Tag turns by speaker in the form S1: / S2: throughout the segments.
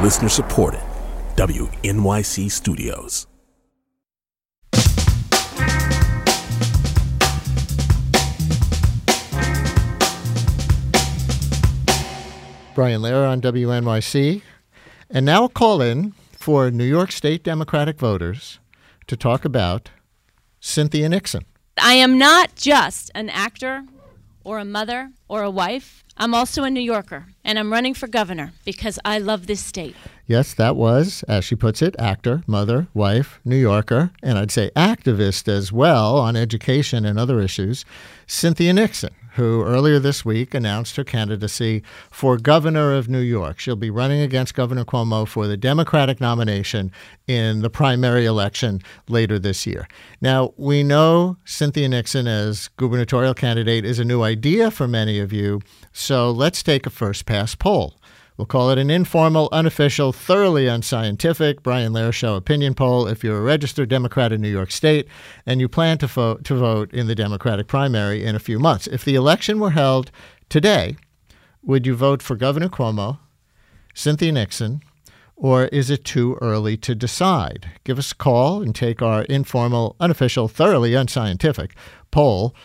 S1: Listener supported. WNYC Studios.
S2: Brian Lehrer on WNYC. And now a call-in for New York State Democratic voters to talk about Cynthia Nixon.
S3: I am not just an actor or a mother or a wife. I'm also a New Yorker, and I'm running for governor because I love this state.
S2: Yes, that was, as she puts it, actor, mother, wife, New Yorker, and I'd say activist as well on education and other issues, Cynthia Nixon, who earlier this week announced her candidacy for governor of New York. She'll be running against Governor Cuomo for the Democratic nomination in the primary election later this year. Now, we know Cynthia Nixon as gubernatorial candidate is a new idea for many of you, so let's take a first-pass poll. We'll call it an informal, unofficial, thoroughly unscientific Brian Lehrer Show opinion poll if you're a registered Democrat in New York State and you plan to vote in the Democratic primary in a few months. If the election were held today, would you vote for Governor Cuomo, Cynthia Nixon, or is it too early to decide? Give us a call and take our informal, unofficial, thoroughly unscientific poll,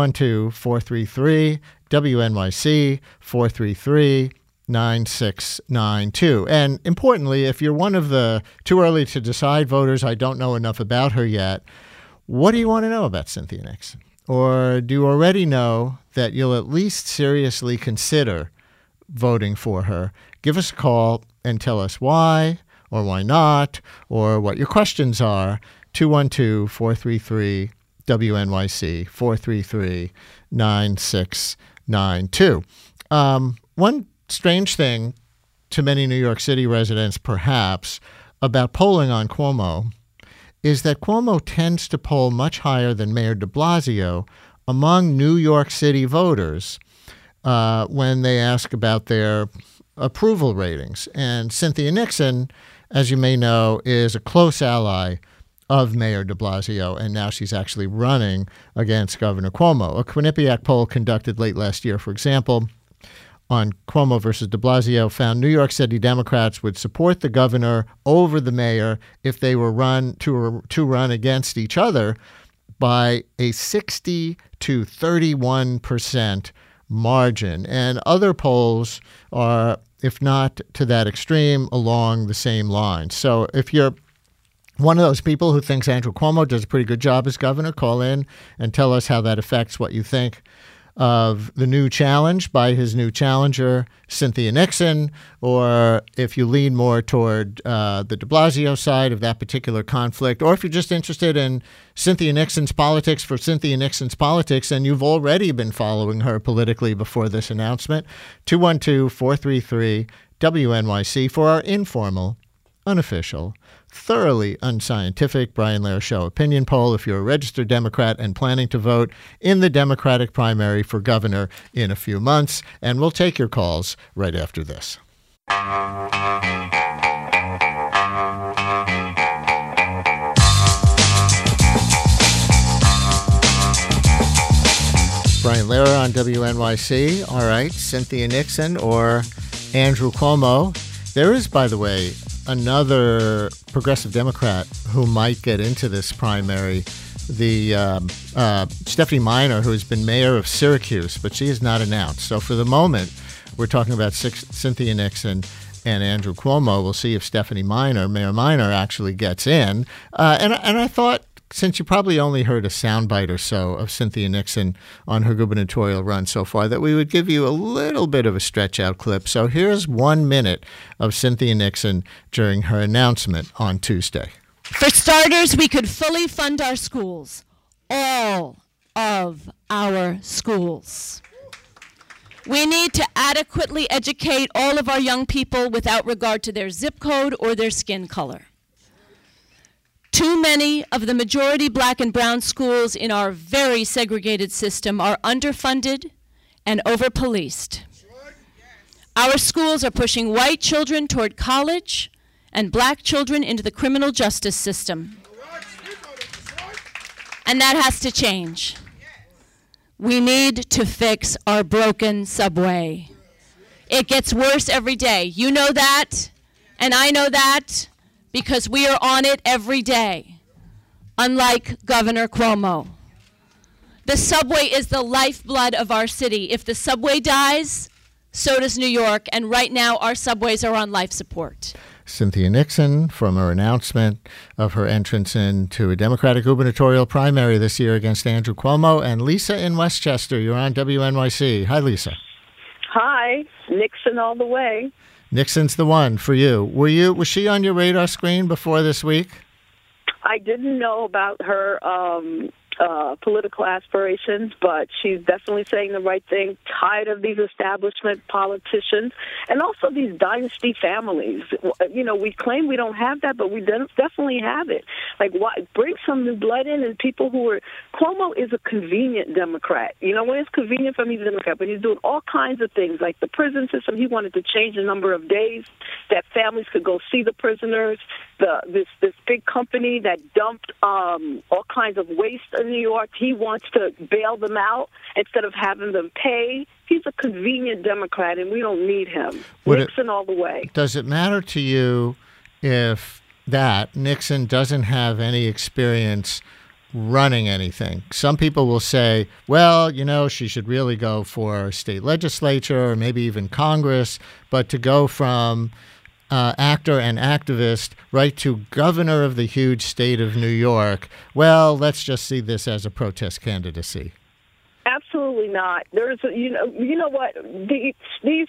S2: 212-433-WNYC, 433-9692. And importantly, if you're one of the too early to decide voters, I don't know enough about her yet, what do you want to know about Cynthia Nixon? Or do you already know that you'll at least seriously consider voting for her? Give us a call and tell us why or why not or what your questions are. 212-433-WNYC, 433-9692. One strange thing to many New York City residents, perhaps, about polling on Cuomo is that Cuomo tends to poll much higher than Mayor de Blasio among New York City voters when they ask about their approval ratings. And Cynthia Nixon, as you may know, is a close ally of Mayor de Blasio, and now she's actually running against Governor Cuomo. A Quinnipiac poll conducted late last year, for example, on Cuomo versus de Blasio found New York City Democrats would support the governor over the mayor if they were run against each other by a 60 to 31% margin. And other polls are, if not to that extreme, along the same lines. So if you're one of those people who thinks Andrew Cuomo does a pretty good job as governor, call in and tell us how that affects what you think of the new challenge by his new challenger, Cynthia Nixon, or if you lean more toward the de Blasio side of that particular conflict, or if you're just interested in Cynthia Nixon's politics for Cynthia Nixon's politics, and you've already been following her politically before this announcement, 212-433-WNYC for our informal, unofficial, thoroughly unscientific Brian Lehrer Show opinion poll if you're a registered Democrat and planning to vote in the Democratic primary for governor in a few months. And we'll take your calls right after this. Brian Lehrer on WNYC. All right, Cynthia Nixon or Andrew Cuomo. There is, by the way, another progressive Democrat who might get into this primary, the Stephanie Miner, who has been mayor of Syracuse, but she is not announced. So for the moment, we're talking about Cynthia Nixon and Andrew Cuomo. We'll see if Stephanie Miner, Mayor Miner, actually gets in. And I thought, since you probably only heard a soundbite or so of Cynthia Nixon on her gubernatorial run so far, that we would give you a little bit of a stretch-out clip. So here's 1 minute of Cynthia Nixon during her announcement on Tuesday.
S3: For starters, we could fully fund our schools, all of our schools. We need to adequately educate all of our young people without regard to their zip code or their skin color. Too many of the majority black and brown schools in our very segregated system are underfunded and over-policed. Our schools are pushing white children toward college and black children into the criminal justice system. And that has to change. We need to fix our broken subway. It gets worse every day. You know that. And I know that because we are on it every day, unlike Governor Cuomo. The subway is the lifeblood of our city. If the subway dies, so does New York, and right now our subways are on life support.
S2: Cynthia Nixon, from her announcement of her entrance into a Democratic gubernatorial primary this year against Andrew Cuomo, and Lisa in Westchester. You're on WNYC. Hi, Lisa.
S4: Hi, Nixon all the way.
S2: Nixon's the one for you. Was she on your radar screen before this week?
S4: I didn't know about her political aspirations, but she's definitely saying the right thing. Tired of these establishment politicians and also these dynasty families. You know, we claim we don't have that, but we definitely have it. Like, why bring some new blood in and people who are... Cuomo is a convenient Democrat. You know, when it's convenient for him, he's a Democrat, but he's doing all kinds of things, like the prison system. He wanted to change the number of days that families could go see the prisoners. This big company that dumped all kinds of waste in New York, he wants to bail them out instead of having them pay. He's a convenient Democrat, and we don't need him. Nixon all the way. Does it matter to you if Nixon doesn't have any experience running anything? Some people will say, well, you know, she should really go for state legislature or maybe even Congress, but to go from actor and activist right to governor of the huge state of New York, well, let's just see this as a protest candidacy. Absolutely not. There's, you know what? These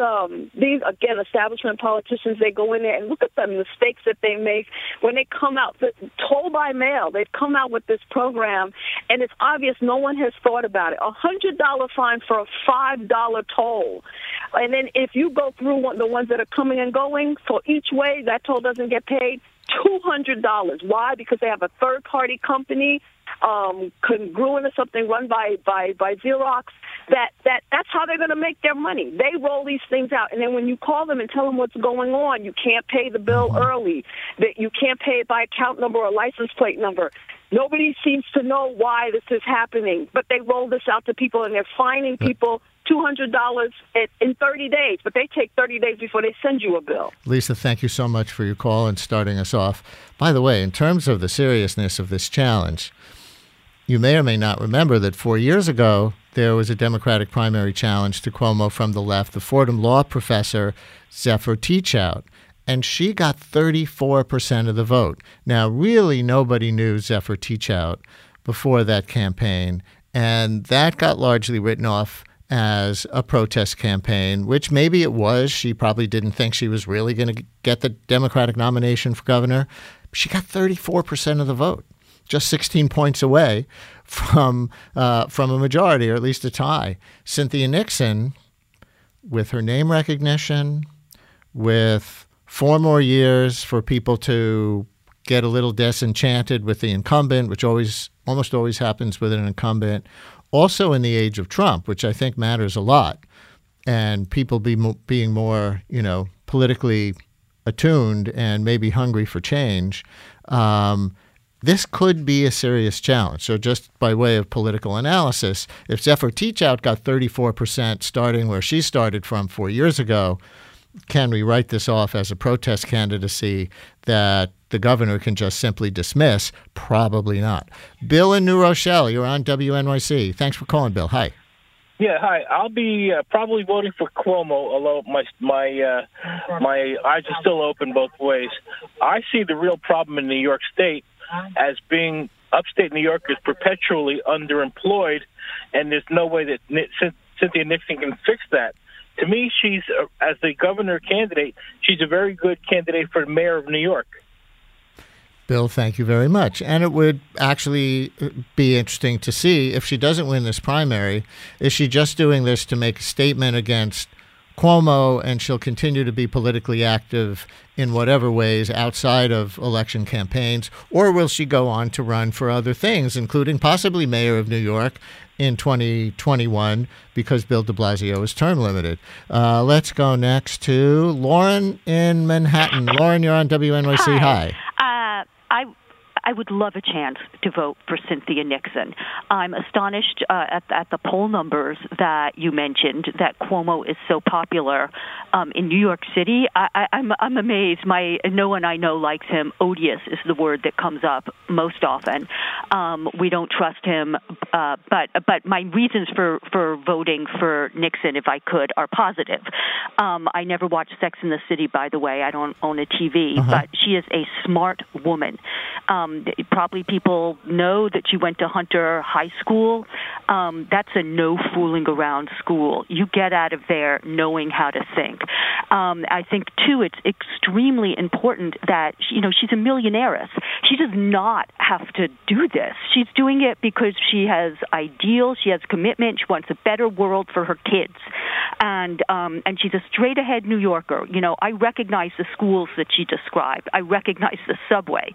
S4: again, establishment politicians. They go in there and look at the mistakes that they make when they come out. Toll by mail. They've come out with this program, and it's obvious no one has thought about it. $100 fine for a $5 toll, and then if you go through the ones that are coming and going, for each way that toll doesn't get paid. $200. Why? Because they have a third-party company, congruent or something, run by Xerox. That's how they're going to make their money. They roll these things out, and then when you call them and tell them what's going on, you can't pay the bill early. That you can't pay it by account number or license plate number. Nobody seems to know why this is happening, but they roll this out to people, and they're fining people $200 in 30 days, but they take 30 days before they send you a bill. Lisa, thank you so much for your call and starting us off. By the way, in terms of the seriousness of this challenge, you may or may not remember that 4 years ago, there was a Democratic primary challenge to Cuomo from the left, the Fordham law professor, Zephyr Teachout, and she got 34% of the vote. Now, really, nobody knew Zephyr Teachout before that campaign, and that got largely written off as a protest campaign, which maybe it was. She probably didn't think she was really going to get the Democratic nomination for governor. She got 34% of the vote, just 16 points away from a majority, or at least a tie. Cynthia Nixon, with her name recognition, with 4 more years for people to get a little disenchanted with the incumbent, which almost always happens with an incumbent. Also in the age of Trump, which I think matters a lot, and people being more, politically attuned and maybe hungry for change, this could be a serious challenge. So just by way of political analysis, if Zephyr Teachout got 34% starting where she started from 4 years ago, can we write this off as a protest candidacy that the governor can just simply dismiss? Probably not. Bill in New Rochelle, you're on WNYC. Thanks for calling, Bill. Hi.
S5: Yeah, hi. I'll be probably voting for Cuomo, although my eyes are still open both ways. I see the real problem in New York State as being upstate New York is perpetually underemployed, and there's no way that Cynthia Nixon can fix that. To me, she's, as the governor candidate, she's a very good candidate for the mayor of New York.
S2: Bill, thank you very much. And it would actually be interesting to see if she doesn't win this primary, is she just doing this to make a statement against Cuomo and she'll continue to be politically active in whatever ways outside of election campaigns, or will she go on to run for other things, including possibly mayor of New York in 2021 because Bill de Blasio is term limited? Let's go next to Lauren in Manhattan. Lauren, you're on WNYC. Hi.
S6: I would love a chance to vote for Cynthia Nixon. I'm astonished at the poll numbers that you mentioned, that Cuomo is so popular in New York City. I'm amazed. No one I know likes him. Odious is the word that comes up most often. We don't trust him. But my reasons for voting for Nixon, if I could, are positive. I never watched Sex and the City, by the way. I don't own a TV, but she is a smart woman. Probably people know that she went to Hunter High School. That's a no fooling around school. You get out of there knowing how to think. I think, too, it's extremely important that, she's a millionairess. She does not have to do this. She's doing it because she has ideals, she has commitment, she wants a better world for her kids. And she's a straight-ahead New Yorker. I recognize the schools that she described. I recognize the subway.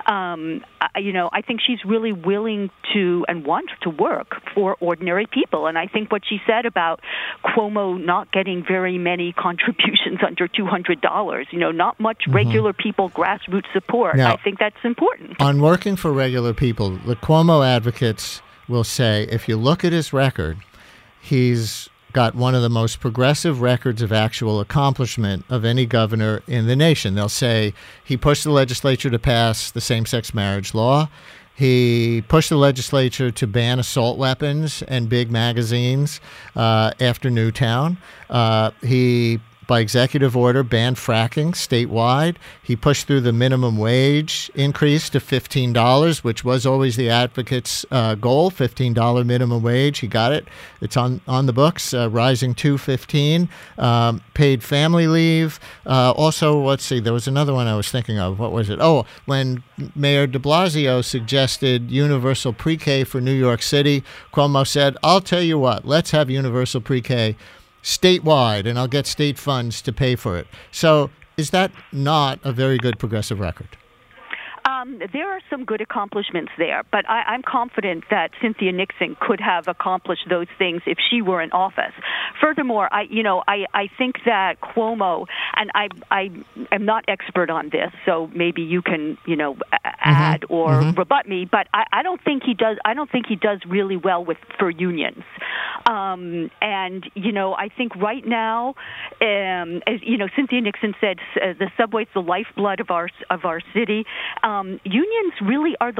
S6: I think she's really willing to and wants to work for ordinary people. And I think what she said about Cuomo not getting very many contributions under $200, not much regular people, grassroots support,
S2: now,
S6: I think that's important.
S2: On working for regular people, the Cuomo advocates will say, if you look at his record, he's got one of the most progressive records of actual accomplishment of any governor in the nation. They'll say he pushed the legislature to pass the same-sex marriage law. He pushed the legislature to ban assault weapons and big magazines after Newtown. He, by executive order, banned fracking statewide. He pushed through the minimum wage increase to $15, which was always the advocates' goal, $15 minimum wage. He got it. It's on the books, rising to $15. Paid family leave. Also, let's see, there was another one I was thinking of. What was it? Oh, when Mayor de Blasio suggested universal pre-K for New York City, Cuomo said, I'll tell you what, let's have universal pre-K statewide, and I'll get state funds to pay for it. So is that not a very good progressive record?
S6: There are some good accomplishments there, but I'm confident that Cynthia Nixon could have accomplished those things if she were in office. Furthermore, I think that Cuomo, and I am not expert on this, so maybe you can add or rebut me, but I don't think he does. I don't think he does really well for unions. And I think right now, as Cynthia Nixon said, the subway's the lifeblood of our city. Unions really are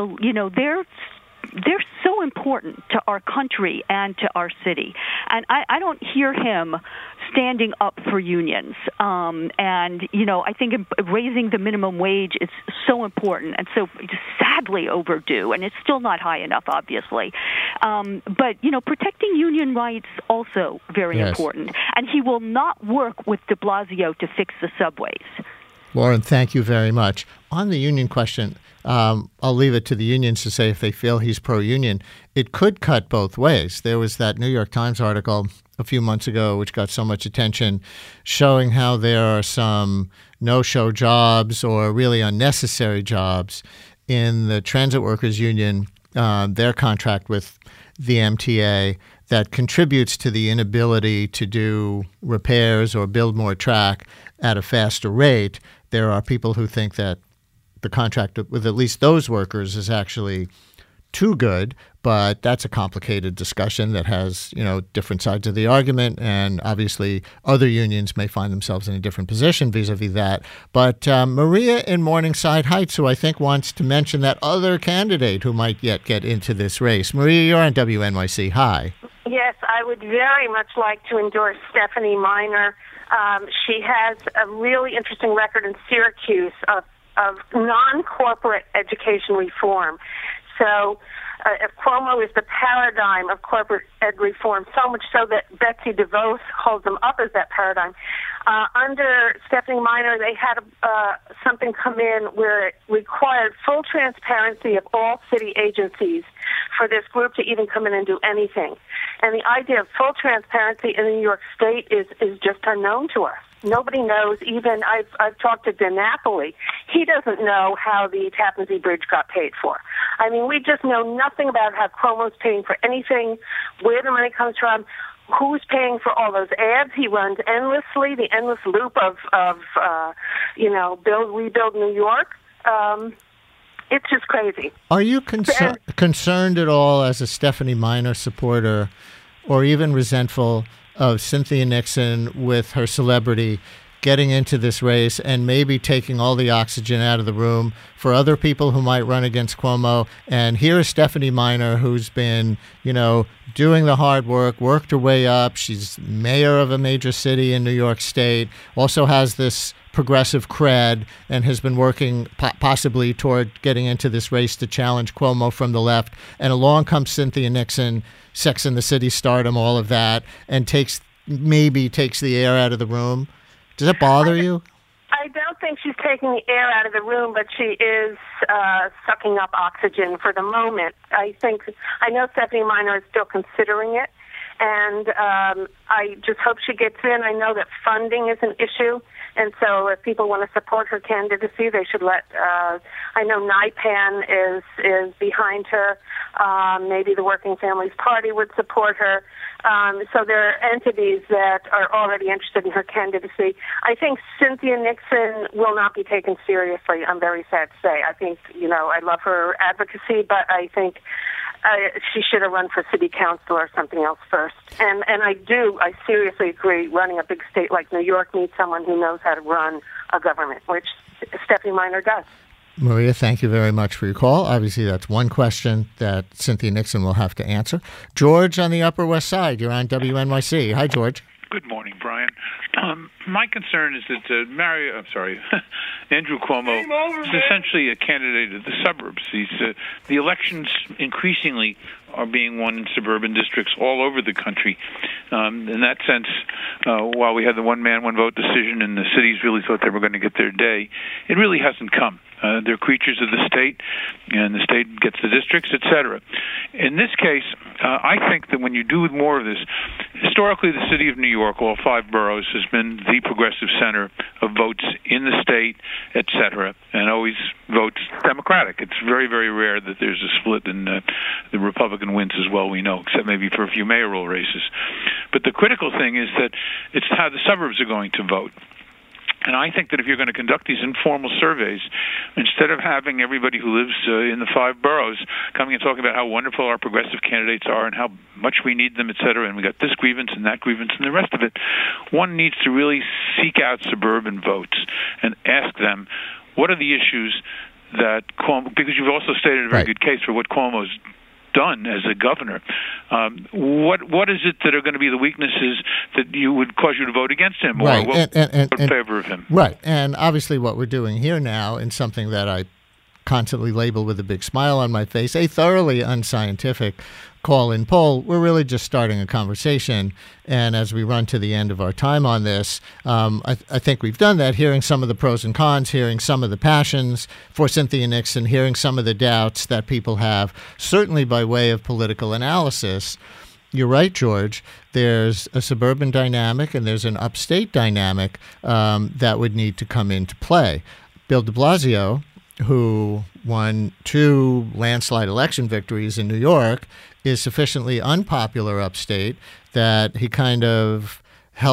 S6: they're so important to our country and to our city. And I don't hear him standing up for unions. I think raising the minimum wage is so important and so sadly overdue, and it's still not high enough, obviously. But protecting union rights also very important. And he will not work with de Blasio to fix the subways.
S2: Lauren, thank you very much. On the union question, I'll leave it to the unions to say if they feel he's pro-union. It could cut both ways. There was that New York Times article a few months ago which got so much attention showing how there are some no-show jobs or really unnecessary jobs in the Transit Workers Union, their contract with the MTA, that contributes to the inability to do repairs or build more track at a faster rate. There are people who think that the contract with at least those workers is actually too good, but that's a complicated discussion that has, different sides of the argument, and obviously other unions may find themselves in a different position vis-a-vis that. But Maria in Morningside Heights, who I think wants to mention that other candidate who might yet get into this race. Maria, you're on WNYC. Hi.
S7: Yes, I would very much like to endorse Stephanie Miner. She has a really interesting record in Syracuse of non-corporate education reform. So if Cuomo is the paradigm of corporate ed reform, so much so that Betsy DeVos holds them up as that paradigm. Under Stephanie Miner, they had something come in where it required full transparency of all city agencies for this group to even come in and do anything. And the idea of full transparency in New York State is just unknown to us. Nobody knows. Even I've talked to DiNapoli. He doesn't know how the Tappan Zee Bridge got paid for. I mean, we just know nothing about how Cuomo's paying for anything, where the money comes from, who's paying for all those ads he runs endlessly, the endless loop of Rebuild New York. It's just crazy.
S2: Are you concerned at all as a Stephanie Miner supporter, or even resentful of Cynthia Nixon with her celebrity getting into this race and maybe taking all the oxygen out of the room for other people who might run against Cuomo? And here is Stephanie Miner, who's been, doing the hard work, worked her way up. She's mayor of a major city in New York State, also has this progressive cred, and has been working possibly toward getting into this race to challenge Cuomo from the left. And along comes Cynthia Nixon, Sex and the City stardom, all of that, and takes the air out of the room. Does it bother you?
S7: I don't think she's taking the air out of the room, but she is sucking up oxygen for the moment. I know Stephanie Miner is still considering it, and I just hope she gets in. I know that funding is an issue, and so if people want to support her candidacy, they should let. I know NYPAN is behind her. Maybe the Working Families Party would support her. So there are entities that are already interested in her candidacy. I think Cynthia Nixon will not be taken seriously. I'm very sad to say. I think, I love her advocacy, but I think she should have run for city council or something else first. And I seriously agree, running a big state like New York needs someone who knows how to run a government, which Stephanie Miner does.
S2: Maria, thank you very much for your call. Obviously, that's one question that Cynthia Nixon will have to answer. George on the Upper West Side, you're on WNYC. Hi, George.
S8: Good morning, Brian. My concern is that Andrew Cuomo is essentially a candidate of the suburbs. The elections increasingly are being won in suburban districts all over the country. In that sense, while we had the one-man, one-vote decision and the cities really thought they were going to get their day, it really hasn't come. They're creatures of the state, and the state gets the districts, etc. In this case, I think that when you do more of this, historically the city of New York, all 5 boroughs, has been the progressive center of votes in the state, etc., and always votes Democratic. It's very, very rare that there's a split and the Republican wins as well, we know, except maybe for a few mayoral races. But the critical thing is that it's how the suburbs are going to vote. And I think that if you're going to conduct these informal surveys, instead of having everybody who lives in the 5 boroughs coming and talking about how wonderful our progressive candidates are and how much we need them, et cetera, and we got this grievance and that grievance and the rest of it, one needs to really seek out suburban votes and ask them, what are the issues that Cuomo, because you've also stated a very good case for what Cuomo's done as a governor. What is it that are going to be the weaknesses that would cause you to vote against him or vote in favor of him?
S2: Right. And obviously what we're doing here now, in something that I constantly label with a big smile on my face, a thoroughly unscientific call-in poll, we're really just starting a conversation. And as we run to the end of our time on this, I think we've done that, hearing some of the pros and cons, hearing some of the passions for Cynthia Nixon, hearing some of the doubts that people have, certainly by way of political analysis. You're right, George. There's a suburban dynamic and there's an upstate dynamic that would need to come into play. Bill de Blasio, who won 2 landslide election victories in New York, is sufficiently unpopular upstate that he kind of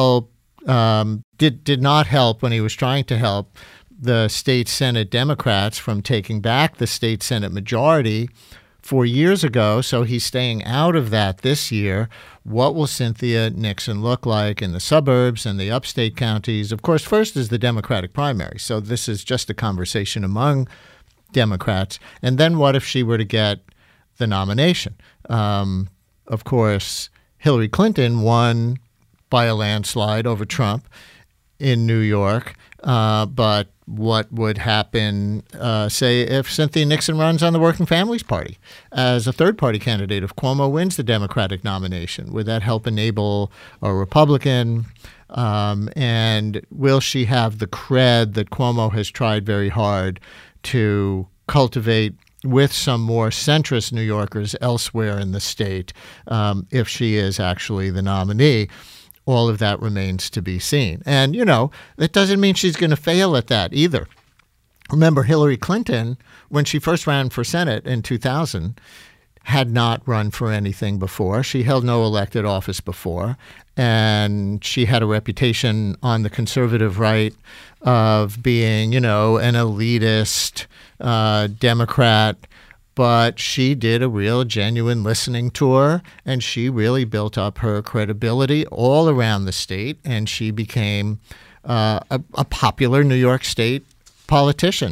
S2: did not help when he was trying to help the state Senate Democrats from taking back the state Senate majority 4 years ago. So he's staying out of that this year. What will Cynthia Nixon look like in the suburbs and the upstate counties? Of course, first is the Democratic primary. So this is just a conversation among Democrats. And then what if she were to get the nomination? Of course, Hillary Clinton won by a landslide over Trump in New York. But what would happen, say, if Cynthia Nixon runs on the Working Families Party as a third-party candidate? If Cuomo wins the Democratic nomination, would that help enable a Republican? And will she have the cred that Cuomo has tried very hard to cultivate with some more centrist New Yorkers elsewhere in the state, if she is actually the nominee? All of that remains to be seen. And, that doesn't mean she's going to fail at that either. Remember, Hillary Clinton, when she first ran for Senate in 2000, had not run for anything before. She held no elected office before. And she had a reputation on the conservative right of being, an elitist Democrat. But she did a real, genuine listening tour, and she really built up her credibility all around the state, and she became a popular New York State politician,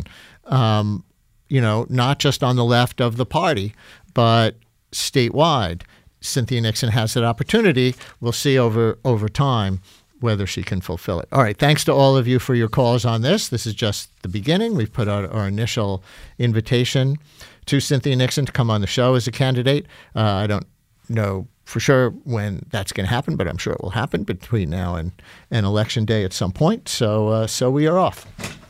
S2: not just on the left of the party, but statewide. Cynthia Nixon has that opportunity. We'll see over time whether she can fulfill it. All right. Thanks to all of you for your calls on this. This is just the beginning. We've put out our initial invitation to Cynthia Nixon to come on the show as a candidate. I don't know for sure when that's going to happen, but I'm sure it will happen between now and Election Day at some point. So we are off.